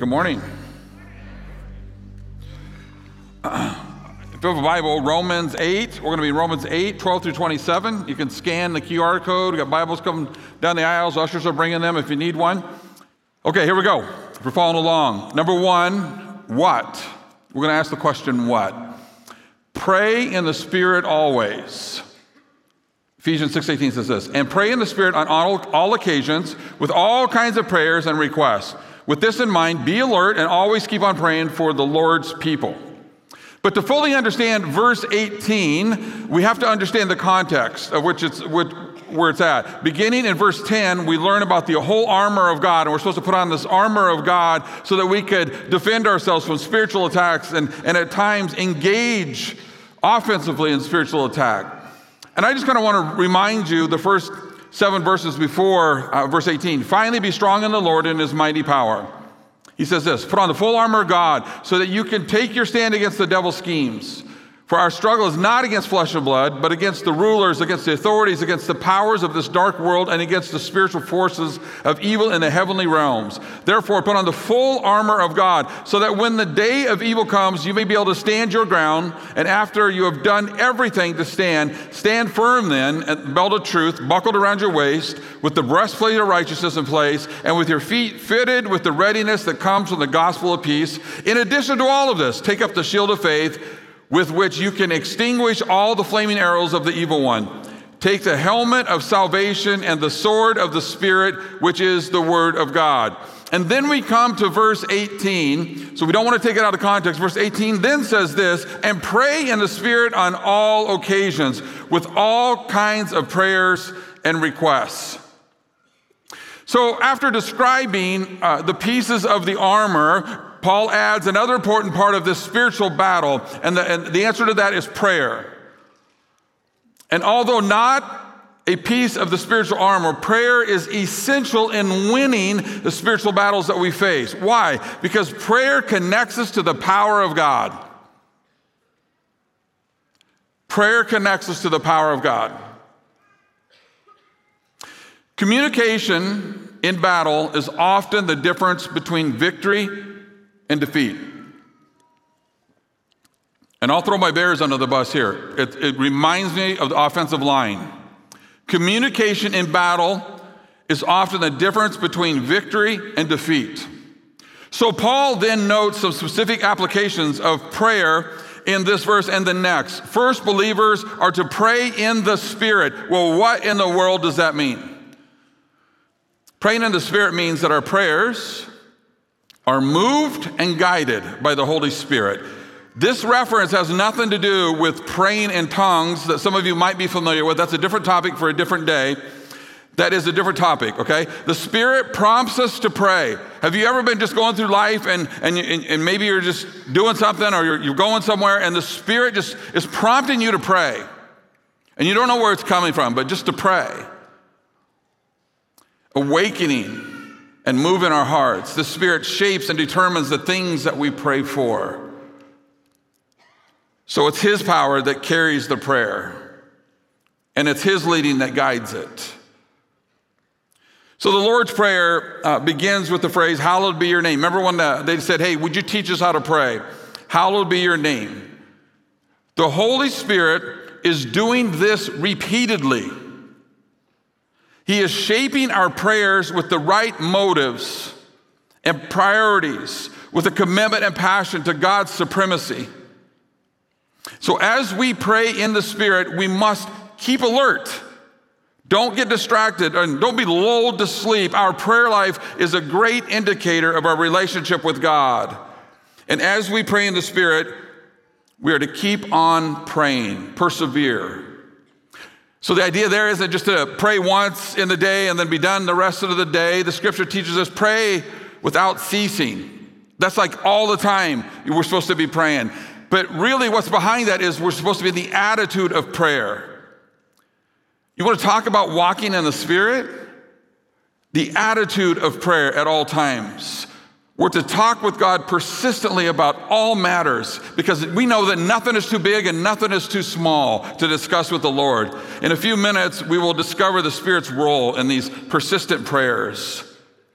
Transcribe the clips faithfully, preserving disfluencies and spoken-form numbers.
Good morning. Uh, if you have a Bible, Romans eight, we're going to be in Romans eight, twelve through twenty-seven. You can scan the Q R code. We've got Bibles coming down the aisles. Ushers are bringing them if you need one. Okay, here we go. If you're following along. Number one, what? We're going to ask the question, what? Pray in the Spirit always. Ephesians six eighteen says this, and pray in the Spirit on all, all occasions with all kinds of prayers and requests. With this in mind, be alert and always keep on praying for the Lord's people. But to fully understand verse eighteen, we have to understand the context of which it's which, where it's at. Beginning in verse ten, we learn about the whole armor of God, and we're supposed to put on this armor of God so that we could defend ourselves from spiritual attacks and, and at times engage offensively in spiritual attack. And I just kind of want to remind you the first seven verses before uh, verse eighteen. Finally, be strong in the Lord and his mighty power. He says this, put on the full armor of God so that you can take your stand against the devil's schemes. For our struggle is not against flesh and blood, but against the rulers, against the authorities, against the powers of this dark world, and against the spiritual forces of evil in the heavenly realms. Therefore, put on the full armor of God, so that when the day of evil comes, you may be able to stand your ground, and after you have done everything to stand, stand firm then, at the belt of truth, buckled around your waist, with the breastplate of righteousness in place, and with your feet fitted with the readiness that comes from the gospel of peace. In addition to all of this, take up the shield of faith, with which you can extinguish all the flaming arrows of the evil one. Take the helmet of salvation and the sword of the Spirit, which is the word of God. And then we come to verse eighteen, so we don't want to take it out of context. Verse eighteen then says this, and pray in the Spirit on all occasions, with all kinds of prayers and requests. So after describing uh, the pieces of the armor, Paul adds another important part of this spiritual battle, and the, and the answer to that is prayer. And although not a piece of the spiritual armor, prayer is essential in winning the spiritual battles that we face. Why? Because prayer connects us to the power of God. Prayer connects us to the power of God. Communication in battle is often the difference between victory and defeat. And I'll throw my Bears under the bus here. It, it reminds me of the offensive line. Communication in battle is often the difference between victory and defeat. So Paul then notes some specific applications of prayer in this verse and the next. First, believers are to pray in the Spirit. Well, what in the world does that mean? Praying in the Spirit means that our prayers are moved and guided by the Holy Spirit. This reference has nothing to do with praying in tongues that some of you might be familiar with. That's a different topic for a different day. That is a different topic, okay? The Spirit prompts us to pray. Have you ever been just going through life and, and, and maybe you're just doing something or you're, you're going somewhere and the Spirit just is prompting you to pray and you don't know where it's coming from, but just to pray. Awakening and move in our hearts. The Spirit shapes and determines the things that we pray for. So it's His power that carries the prayer, and it's His leading that guides it. So the Lord's Prayer uh, begins with the phrase, hallowed be your name. Remember when uh, they said, hey, would you teach us how to pray? Hallowed be your name. The Holy Spirit is doing this repeatedly. He is shaping our prayers with the right motives and priorities, with a commitment and passion to God's supremacy. So as we pray in the Spirit, we must keep alert. Don't get distracted and don't be lulled to sleep. Our prayer life is a great indicator of our relationship with God. And as we pray in the Spirit, we are to keep on praying, persevere. So the idea there isn't just to pray once in the day and then be done the rest of the day. The scripture teaches us pray without ceasing. That's like all the time we're supposed to be praying. But really what's behind that is we're supposed to be in the attitude of prayer. You want to talk about walking in the Spirit? The attitude of prayer at all times. We're to talk with God persistently about all matters because we know that nothing is too big and nothing is too small to discuss with the Lord. In a few minutes, we will discover the Spirit's role in these persistent prayers.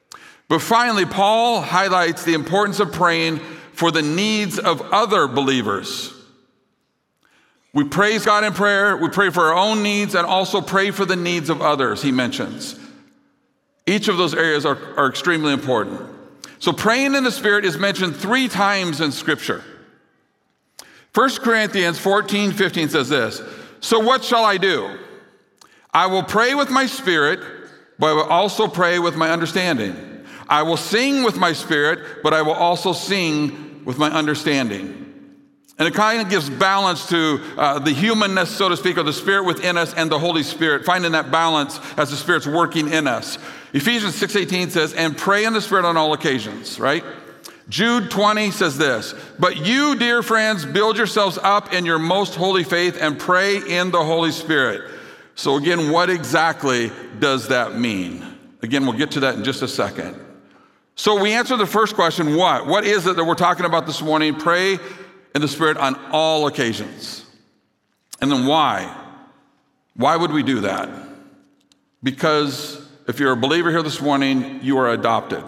But finally, Paul highlights the importance of praying for the needs of other believers. We praise God in prayer, we pray for our own needs, and also pray for the needs of others, he mentions. Each of those areas are, are extremely important. So praying in the Spirit is mentioned three times in Scripture. First Corinthians fourteen fifteen says this, "So what shall I do? I will pray with my spirit, but I will also pray with my understanding. I will sing with my spirit, but I will also sing with my understanding." And it kind of gives balance to uh, the humanness, so to speak, of the Spirit within us and the Holy Spirit, finding that balance as the Spirit's working in us. Ephesians six eighteen says, "And pray in the Spirit on all occasions," right? Jude twenty says this, "But you, dear friends, build yourselves up in your most holy faith and pray in the Holy Spirit." So again, what exactly does that mean? Again, we'll get to that in just a second. So we answer the first question, what? What is it that we're talking about this morning? Pray in the Spirit on all occasions. And then why? Why would we do that? Because if you're a believer here this morning, you are adopted.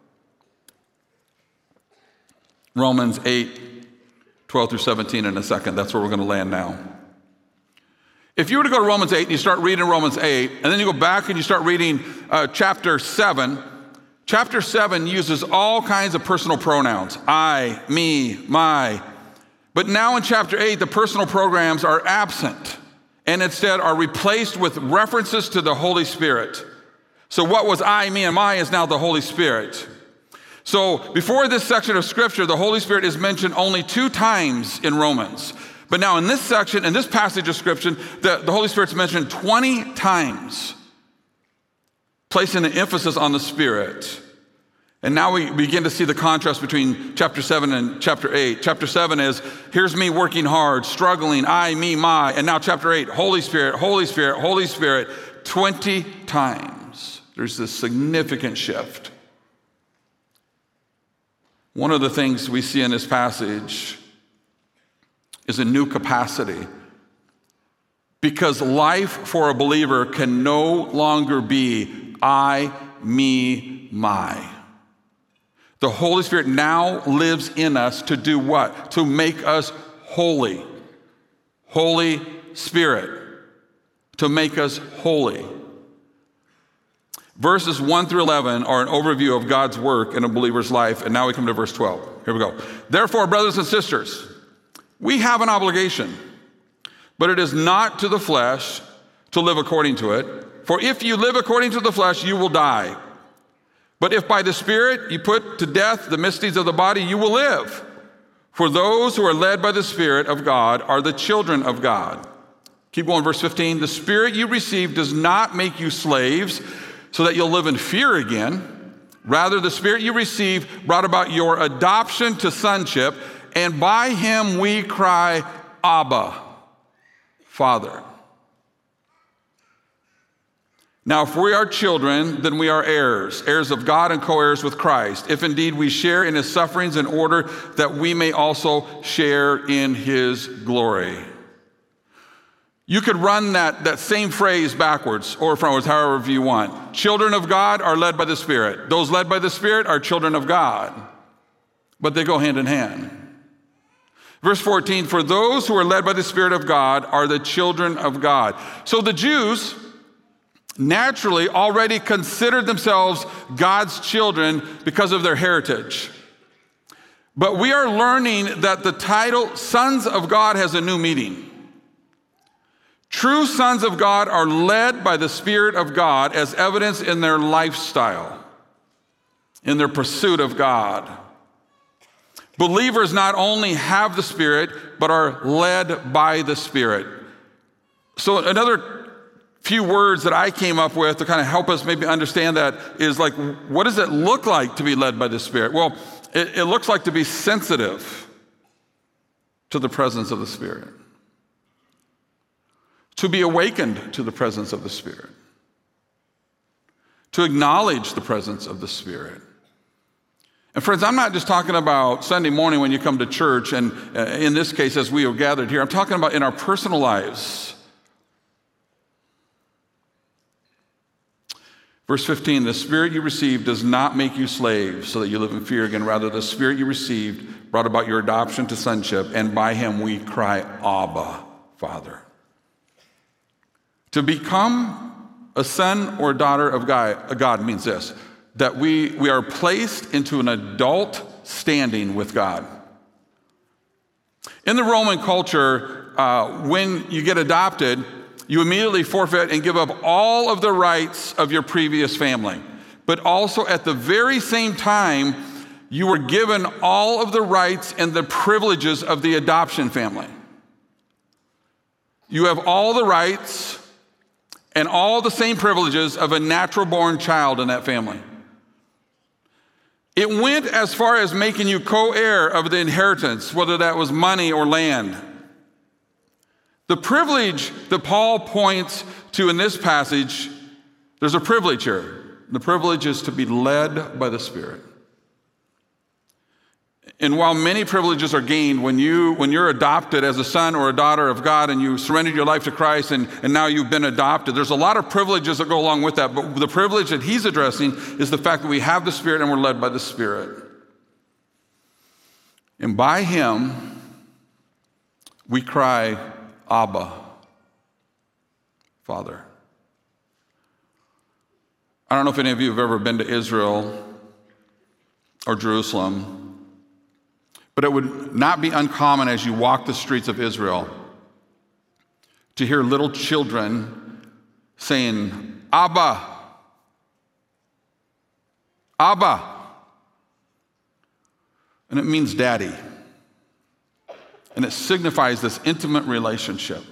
Romans eight, twelve through seventeen in a second. That's where we're going to land now. If you were to go to Romans eight and you start reading Romans eight, and then you go back and you start reading uh, chapter seven, chapter seven uses all kinds of personal pronouns. I, me, my. But now in chapter eight, the personal pronouns are absent and instead are replaced with references to the Holy Spirit. So what was I, me, and my is now the Holy Spirit. So before this section of Scripture, the Holy Spirit is mentioned only two times in Romans. But now in this section, in this passage of Scripture, the, the Holy Spirit's mentioned twenty times, placing an emphasis on the Spirit. And now we begin to see the contrast between chapter seven and chapter eight. Chapter seven is, here's me working hard, struggling, I, me, my. And now chapter eight, Holy Spirit, Holy Spirit, Holy Spirit, twenty times. There's this significant shift. One of the things we see in this passage is a new capacity. Because life for a believer can no longer be I, me, my. The Holy Spirit now lives in us to do what? To make us holy. Holy Spirit. To make us holy. Verses one through eleven are an overview of God's work in a believer's life. And now we come to verse twelve. Here we go. "Therefore, brothers and sisters, we have an obligation, but it is not to the flesh to live according to it. For if you live according to the flesh, you will die. But if by the Spirit you put to death the misdeeds of the body, you will live. For those who are led by the Spirit of God are the children of God." Keep going, verse fifteen. "The Spirit you received does not make you slaves so that you'll live in fear again. Rather, the Spirit you received brought about your adoption to sonship, and by him we cry, Abba, Father. Now, if we are children, then we are heirs, heirs of God and co-heirs with Christ, if indeed we share in his sufferings in order that we may also share in his glory." You could run that, that same phrase backwards or frontwards, however you want. Children of God are led by the Spirit. Those led by the Spirit are children of God, but they go hand in hand. Verse fourteen, "For those who are led by the Spirit of God are the children of God." So the Jews naturally already considered themselves God's children because of their heritage. But we are learning that the title sons of God has a new meaning. True sons of God are led by the Spirit of God as evidenced in their lifestyle, in their pursuit of God. Believers not only have the Spirit, but are led by the Spirit. So another few words that I came up with to kind of help us maybe understand that is like, what does it look like to be led by the Spirit? Well, it, it looks like to be sensitive to the presence of the Spirit. To be awakened to the presence of the Spirit. To acknowledge the presence of the Spirit. And friends, I'm not just talking about Sunday morning when you come to church, and uh, in this case, as we have gathered here, I'm talking about in our personal lives. Verse fifteen, the Spirit you received does not make you slaves so that you live in fear again. Rather, the Spirit you received brought about your adoption to sonship, and by him we cry, Abba, Father. To become a son or a daughter of God, God means this, that we, we are placed into an adult standing with God. In the Roman culture, uh, when you get adopted, you immediately forfeit and give up all of the rights of your previous family. But also at the very same time, you were given all of the rights and the privileges of the adoption family. You have all the rights and all the same privileges of a natural-born child in that family. It went as far as making you co-heir of the inheritance, whether that was money or land. The privilege that Paul points to in this passage, there's a privilege here. The privilege is to be led by the Spirit. And while many privileges are gained when, you, when you're adopted as a son or a daughter of God and you surrendered your life to Christ and, and now you've been adopted, there's a lot of privileges that go along with that. But the privilege that he's addressing is the fact that we have the Spirit and we're led by the Spirit. And by him, we cry, Abba, Father. I don't know if any of you have ever been to Israel or Jerusalem, but it would not be uncommon as you walk the streets of Israel to hear little children saying, Abba, Abba. And it means daddy. And it signifies this intimate relationship.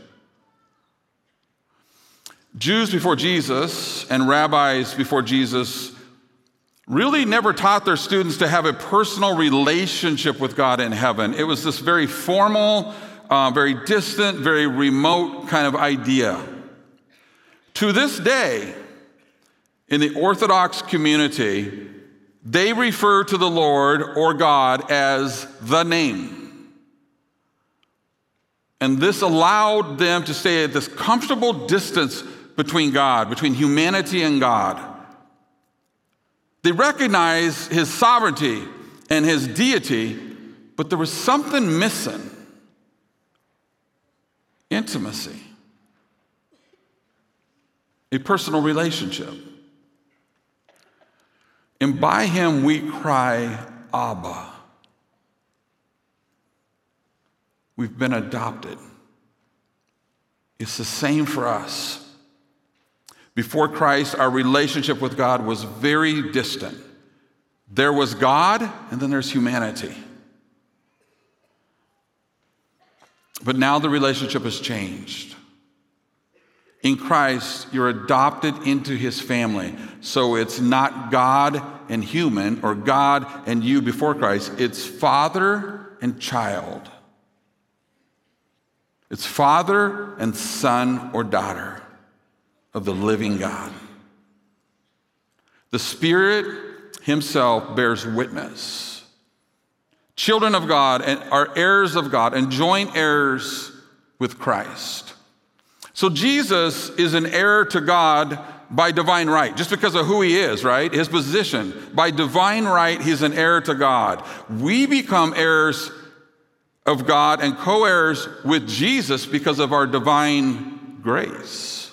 Jews before Jesus and rabbis before Jesus really never taught their students to have a personal relationship with God in heaven. It was this very formal, uh, very distant, very remote kind of idea. To this day, in the Orthodox community, they refer to the Lord or God as the name. And this allowed them to stay at this comfortable distance between God, between humanity and God. They recognized his sovereignty and his deity, but there was something missing. Intimacy. A personal relationship. And by him we cry, Abba. We've been adopted. It's the same for us. Before Christ, our relationship with God was very distant. There was God, and then there's humanity. But now the relationship has changed. In Christ, you're adopted into his family. So it's not God and human, or God and you before Christ. It's father and child. It's father and son or daughter of the living God. The Spirit himself bears witness. Children of God and are heirs of God and joint heirs with Christ. So Jesus is an heir to God by divine right, just because of who he is, right? His position. By divine right, he's an heir to God. We become heirs of God and co-heirs with Jesus because of our divine grace.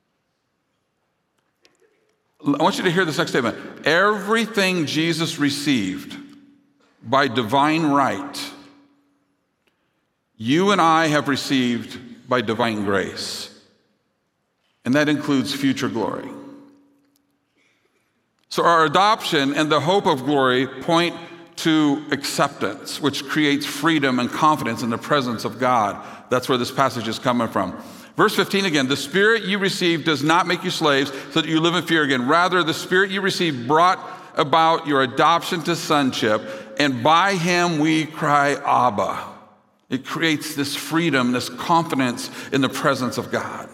I want you to hear this next statement. Everything Jesus received by divine right, you and I have received by divine grace. And that includes future glory. So our adoption and the hope of glory point to acceptance, which creates freedom and confidence in the presence of God. That's where this passage is coming from. Verse fifteen again, the Spirit you received does not make you slaves so that you live in fear again. Rather, the Spirit you received brought about your adoption to sonship, and by him we cry, Abba. It creates this freedom, this confidence in the presence of God.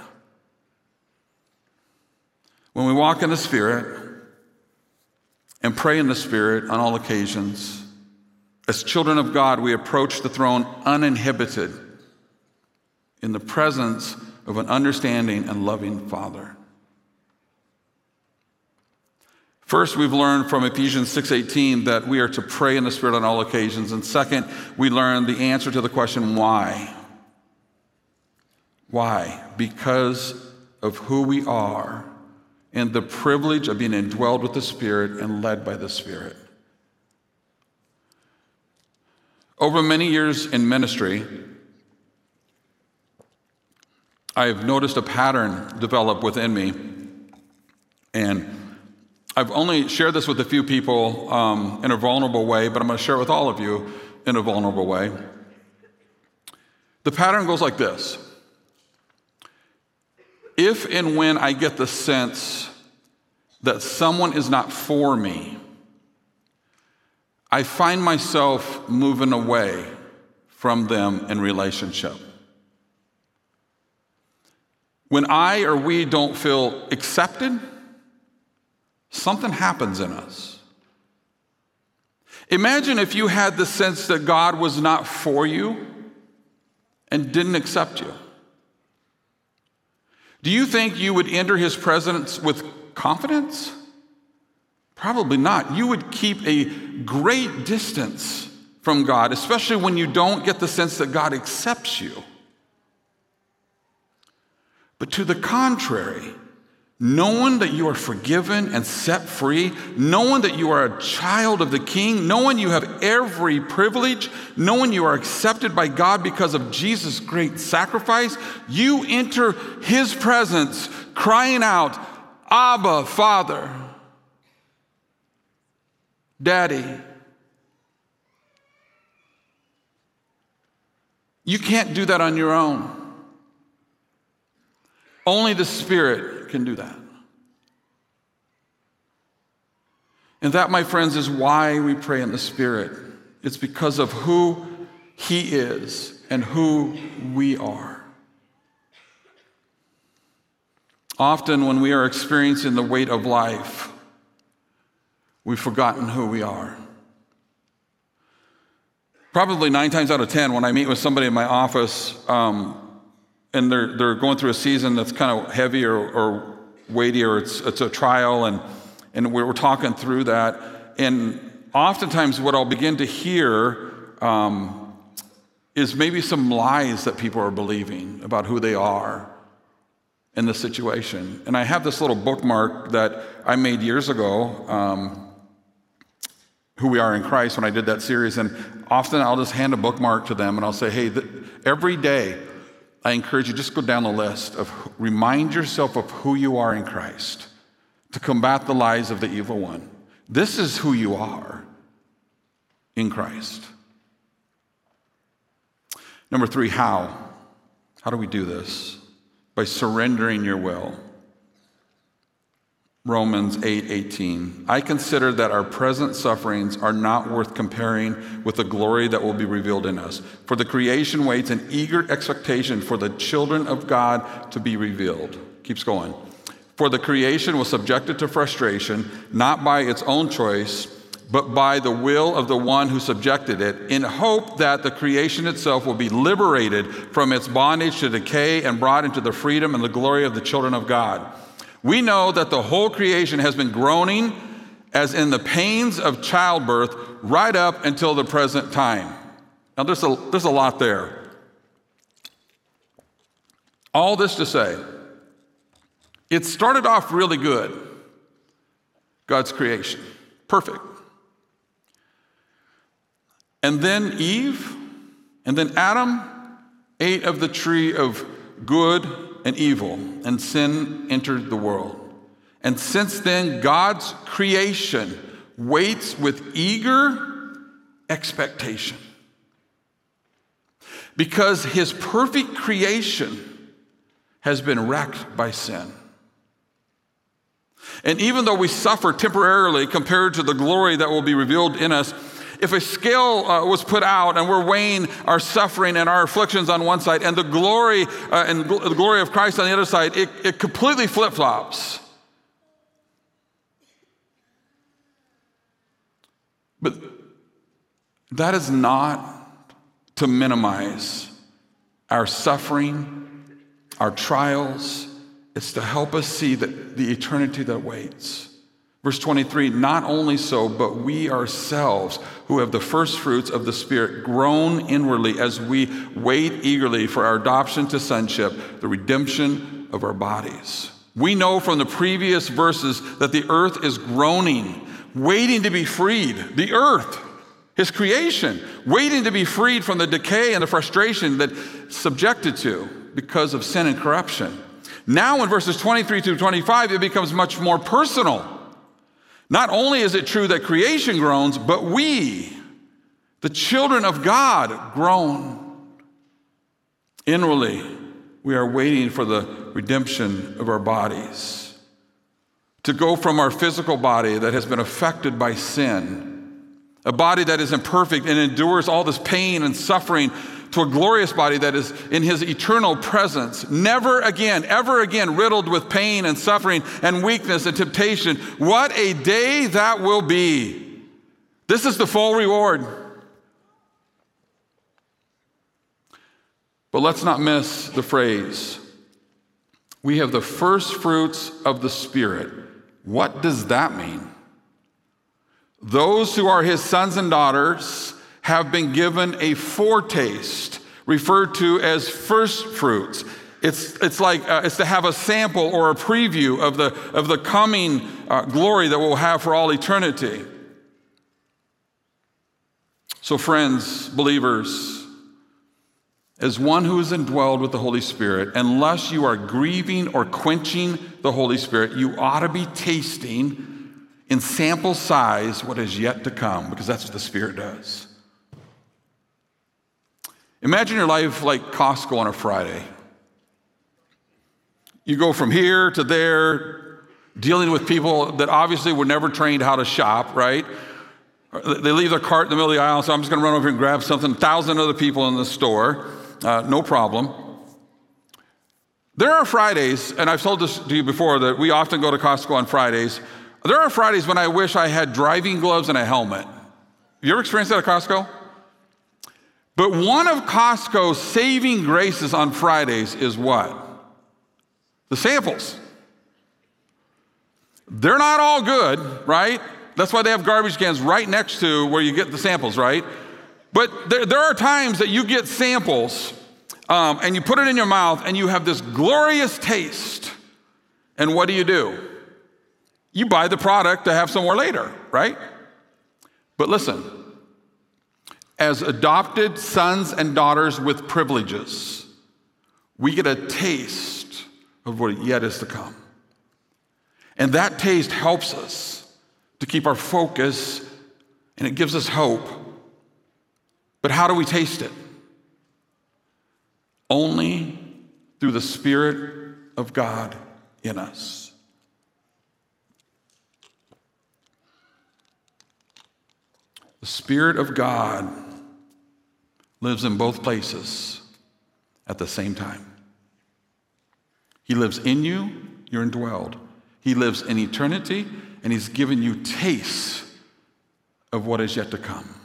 When we walk in the Spirit and pray in the Spirit on all occasions, as children of God, we approach the throne uninhibited in the presence of an understanding and loving Father. First, we've learned from Ephesians six eighteen that we are to pray in the Spirit on all occasions. And second, we learned the answer to the question, why? Why? Because of who we are and the privilege of being indwelled with the Spirit and led by the Spirit. Over many years in ministry, I've noticed a pattern develop within me, and I've only shared this with a few people um, in a vulnerable way, but I'm going to share it with all of you in a vulnerable way. The pattern goes like this. If and when I get the sense that someone is not for me, I find myself moving away from them in relationship. When I or we don't feel accepted, something happens in us. Imagine if you had the sense that God was not for you and didn't accept you. Do you think you would enter his presence with confidence? Probably not. You would keep a great distance from God, especially when you don't get the sense that God accepts you. But to the contrary, knowing that you are forgiven and set free, knowing that you are a child of the King, knowing you have every privilege, knowing you are accepted by God because of Jesus' great sacrifice, you enter his presence crying out, Abba, Father, Daddy. You can't do that on your own. Only the Spirit can do that. And that, my friends, is why we pray in the Spirit. It's because of who he is and who we are. Often when we are experiencing the weight of life, we've forgotten who we are. Probably nine times out of ten, when I meet with somebody in my office, um, and they're they're going through a season that's kind of heavy or, or weighty, or it's it's a trial, and and we're, we're talking through that. And oftentimes, what I'll begin to hear um, is maybe some lies that people are believing about who they are in the situation. And I have this little bookmark that I made years ago, um, Who We Are in Christ, when I did that series. And often I'll just hand a bookmark to them, and I'll say, hey, th- every day, I encourage you, just go down the list of, remind yourself of who you are in Christ to combat the lies of the evil one. This is who you are in Christ. Number three, how? How do we do this? By surrendering your will. Romans eight eighteen. I consider that our present sufferings are not worth comparing with the glory that will be revealed in us. For the creation waits in eager expectation for the children of God to be revealed. Keeps going. For the creation was subjected to frustration, not by its own choice, but by the will of the one who subjected it, in hope that the creation itself will be liberated from its bondage to decay and brought into the freedom and the glory of the children of God. We know that the whole creation has been groaning as in the pains of childbirth right up until the present time. Now, there's a, there's a lot there. All this to say, it started off really good, God's creation. Perfect. And then Eve, and then Adam ate of the tree of good and evil, and sin entered the world. And since then, God's creation waits with eager expectation. Because his perfect creation has been wrecked by sin. And even though we suffer temporarily compared to the glory that will be revealed in us, if a scale uh, was put out and we're weighing our suffering and our afflictions on one side and the glory uh, and gl- the glory of Christ on the other side, it, it completely flip-flops. But that is not to minimize our suffering, our trials. It's to help us see that the eternity that waits, Verse twenty-three, not only so, but we ourselves who have the first fruits of the Spirit groan inwardly as we wait eagerly for our adoption to sonship, the redemption of our bodies. We know from the previous verses that the earth is groaning, waiting to be freed. The earth, his creation, waiting to be freed from the decay and the frustration that it's subjected to because of sin and corruption. Now in verses twenty-three to twenty-five, it becomes much more personal. Not only is it true that creation groans, but we, the children of God, groan inwardly. We are waiting for the redemption of our bodies. To go from our physical body that has been affected by sin, a body that is imperfect and endures all this pain and suffering, to a glorious body that is in his eternal presence, never again, ever again riddled with pain and suffering and weakness and temptation. What a day that will be. This is the full reward. But let's not miss the phrase, we have the first fruits of the Spirit. What does that mean? Those who are his sons and daughters have been given a foretaste, referred to as first fruits. It's, it's like uh, it's to have a sample or a preview of the, of the coming uh, glory that we'll have for all eternity. So friends, believers, as one who is indwelled with the Holy Spirit, unless you are grieving or quenching the Holy Spirit, you ought to be tasting in sample size what is yet to come, because that's what the Spirit does. Imagine your life like Costco on a Friday. You go from here to there, dealing with people that obviously were never trained how to shop, right? They leave their cart in the middle of the aisle, so I'm just going to run over here and grab something. A thousand other people in the store, uh, no problem. There are Fridays, and I've told this to you before, that we often go to Costco on Fridays. There are Fridays when I wish I had driving gloves and a helmet. You ever experienced that at Costco? But one of Costco's saving graces on Fridays is what? The samples. They're not all good, right? That's why they have garbage cans right next to where you get the samples, right? But there, there are times that you get samples um, and you put it in your mouth and you have this glorious taste. And what do you do? You buy the product to have somewhere later, right? But listen, as adopted sons and daughters with privileges, we get a taste of what yet is to come. And that taste helps us to keep our focus, and it gives us hope. But how do we taste it? Only through the Spirit of God in us. The Spirit of God lives in both places at the same time. He lives in you, you're indwelled. He lives in eternity, and he's given you tastes of what is yet to come.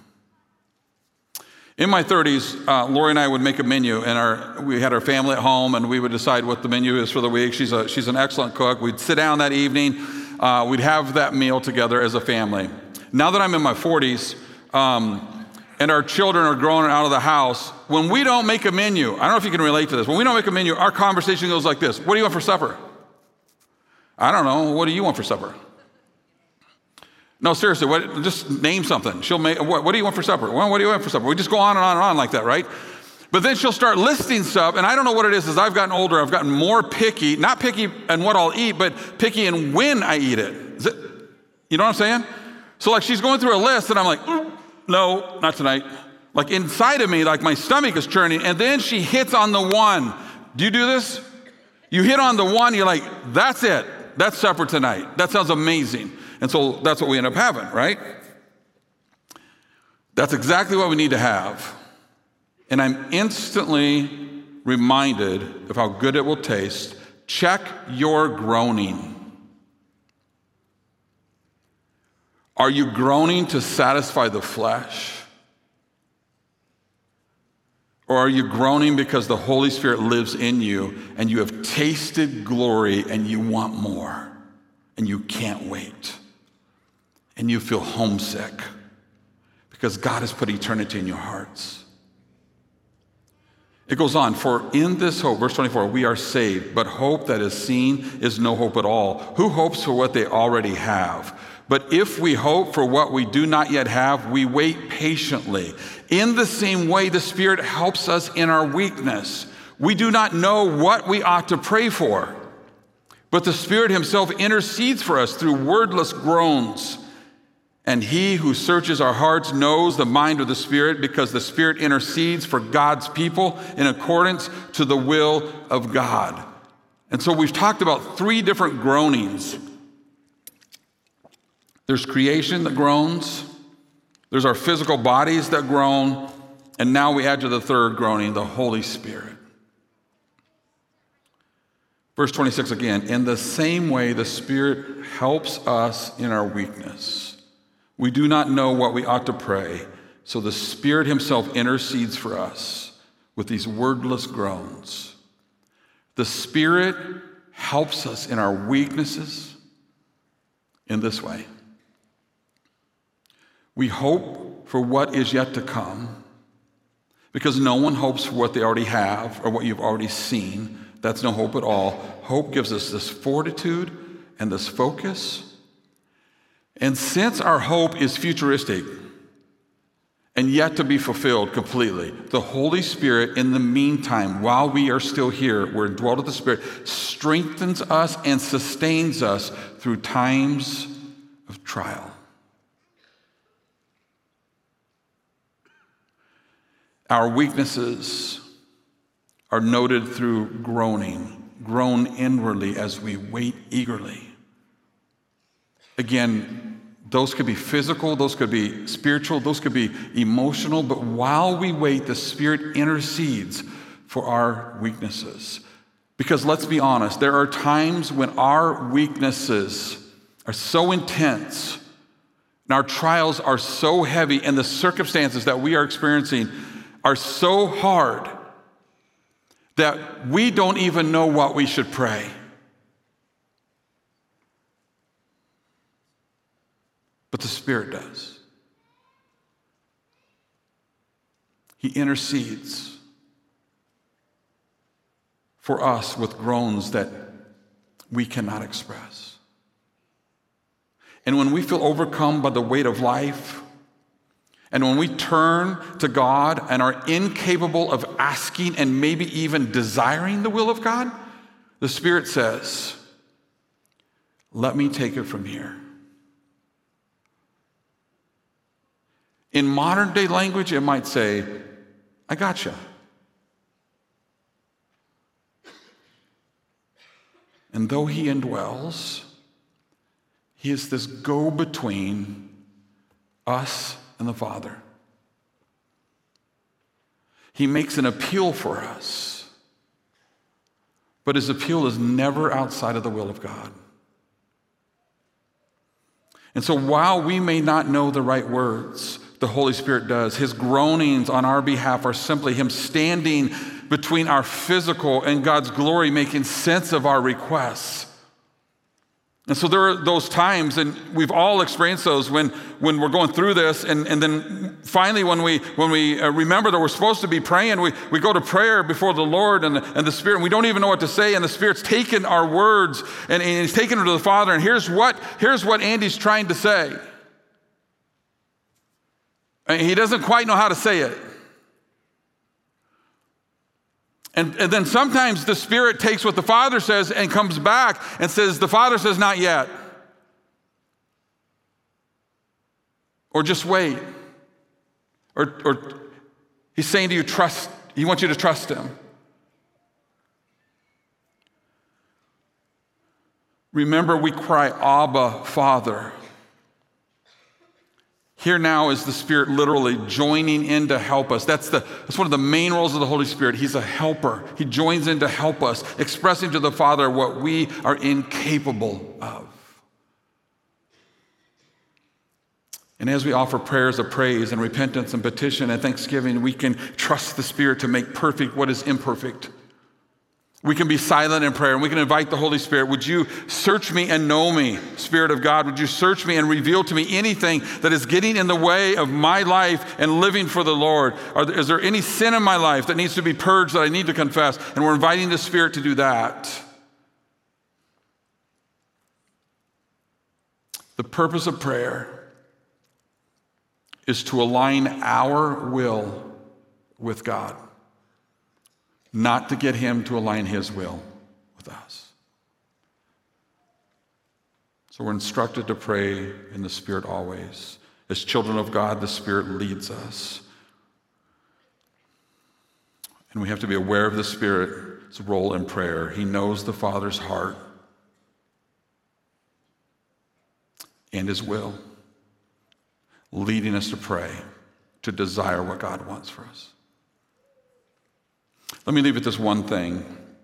In my thirties, uh, Lori and I would make a menu, and our we had our family at home, and we would decide what the menu is for the week. She's a she's an excellent cook. We'd sit down that evening, uh, we'd have that meal together as a family. Now that I'm in my forties, um, and our children are growing out of the house, when we don't make a menu, I don't know if you can relate to this. When we don't make a menu, our conversation goes like this: what do you want for supper? I don't know. What do you want for supper? No, seriously, what, just name something. She'll make, what, what do you want for supper? Well, what do you want for supper? We just go on and on and on like that, right? But then she'll start listing stuff, and I don't know what it is. As I've gotten older, I've gotten more picky, not picky in what I'll eat, but picky in when I eat it. Is it, you know what I'm saying? So like she's going through a list, and I'm like, mm, no, not tonight. Like inside of me, like my stomach is churning, and then she hits on the one. Do you do this? You hit on the one, you're like, that's it. That's supper tonight. That sounds amazing. And so that's what we end up having, right? That's exactly what we need to have. And I'm instantly reminded of how good it will taste. Check your groaning. Are you groaning to satisfy the flesh? Or are you groaning because the Holy Spirit lives in you and you have tasted glory and you want more and you can't wait? and you feel homesick because God has put eternity in your hearts. It goes on, for in this hope, verse twenty-four, we are saved, but hope that is seen is no hope at all. Who hopes for what they already have? But if we hope for what we do not yet have, we wait patiently. In the same way, the Spirit helps us in our weakness. We do not know what we ought to pray for, but the Spirit himself intercedes for us through wordless groans. And he who searches our hearts knows the mind of the Spirit, because the Spirit intercedes for God's people in accordance to the will of God. And so we've talked about three different groanings. There's creation that groans, there's our physical bodies that groan, and now we add to the third groaning, the Holy Spirit. Verse twenty-six again, in the same way the Spirit helps us in our weakness. We do not know what we ought to pray, so the Spirit himself intercedes for us with these wordless groans. The Spirit helps us in our weaknesses in this way. We hope for what is yet to come, because no one hopes for what they already have or what you've already seen. That's no hope at all. Hope gives us this fortitude and this focus. And since our hope is futuristic and yet to be fulfilled completely, the Holy Spirit, in the meantime, while we are still here, we're indwelt with the Spirit, strengthens us and sustains us through times of trial. Our weaknesses are noted through groaning, groan inwardly as we wait eagerly. Again, those could be physical, those could be spiritual, those could be emotional, but while we wait, the Spirit intercedes for our weaknesses. Because let's be honest, there are times when our weaknesses are so intense and our trials are so heavy and the circumstances that we are experiencing are so hard that we don't even know what we should pray. But the Spirit does. He intercedes for us with groans that we cannot express. And when we feel overcome by the weight of life, and when we turn to God and are incapable of asking and maybe even desiring the will of God, the Spirit says, let me take it from here. In modern day language, it might say, I gotcha. And though he indwells, he is this go-between us and the Father. He makes an appeal for us, but his appeal is never outside of the will of God. And so while we may not know the right words, the Holy Spirit does. His groanings on our behalf are simply him standing between our physical and God's glory, making sense of our requests. And so there are those times, and we've all experienced those, when, when we're going through this, and, and then finally when we when we uh, remember that we're supposed to be praying, we, we go to prayer before the Lord and the, and the Spirit, and we don't even know what to say, and the Spirit's taken our words, and, and he's taken them to the Father, and here's what, here's what Andy's trying to say. And he doesn't quite know how to say it. And, and then sometimes the Spirit takes what the Father says and comes back and says, the Father says, not yet. Or just wait. Or, or he's saying to you, trust. He wants you to trust him. Remember, we cry, Abba, Father. Here now is the Spirit literally joining in to help us. That's, the, that's one of the main roles of the Holy Spirit. He's a helper. He joins in to help us, expressing to the Father what we are incapable of. And as we offer prayers of praise and repentance and petition and thanksgiving, we can trust the Spirit to make perfect what is imperfect. We can be silent in prayer, and we can invite the Holy Spirit. Would you search me and know me, Spirit of God? Would you search me and reveal to me anything that is getting in the way of my life and living for the Lord? Are there, is there any sin in my life that needs to be purged, that I need to confess? And we're inviting the Spirit to do that. The purpose of prayer is to align our will with God, not to get him to align his will with us. So we're instructed to pray in the Spirit always. As children of God, the Spirit leads us. And we have to be aware of the Spirit's role in prayer. He knows the Father's heart and his will, leading us to pray, to desire what God wants for us. Let me leave with this one thing.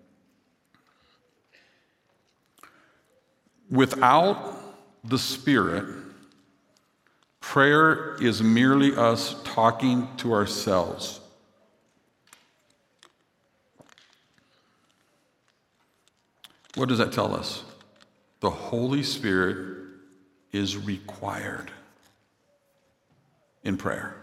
Without the Spirit, prayer is merely us talking to ourselves. What does that tell us? The Holy Spirit is required in prayer.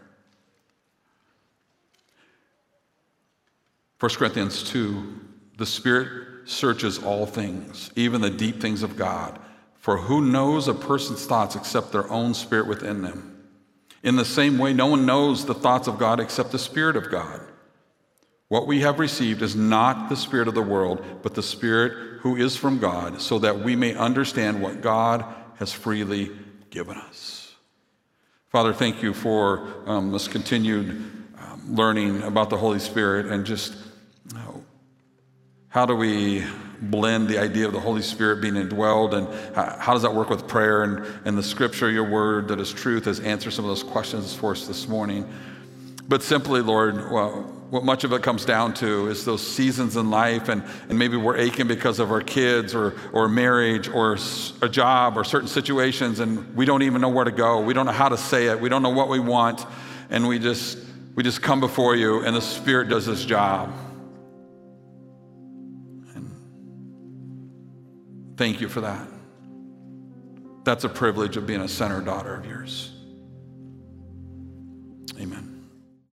First Corinthians two, the Spirit searches all things, even the deep things of God. For who knows a person's thoughts except their own spirit within them? In the same way, no one knows the thoughts of God except the Spirit of God. What we have received is not the spirit of the world, but the Spirit who is from God, so that we may understand what God has freely given us. Father, thank you for um, this continued um, learning about the Holy Spirit, and just you know, how do we blend the idea of the Holy Spirit being indwelled, and how, how does that work with prayer, and, and the scripture, your word that is truth, has answered some of those questions for us this morning. But simply, Lord, well, what much of it comes down to is those seasons in life, and, and maybe we're aching because of our kids or, or marriage or a job or certain situations, and we don't even know where to go. We don't know how to say it. We don't know what we want, and we just we just come before you, and the Spirit does this job. And thank you for that. That's a privilege of being a son or daughter of yours.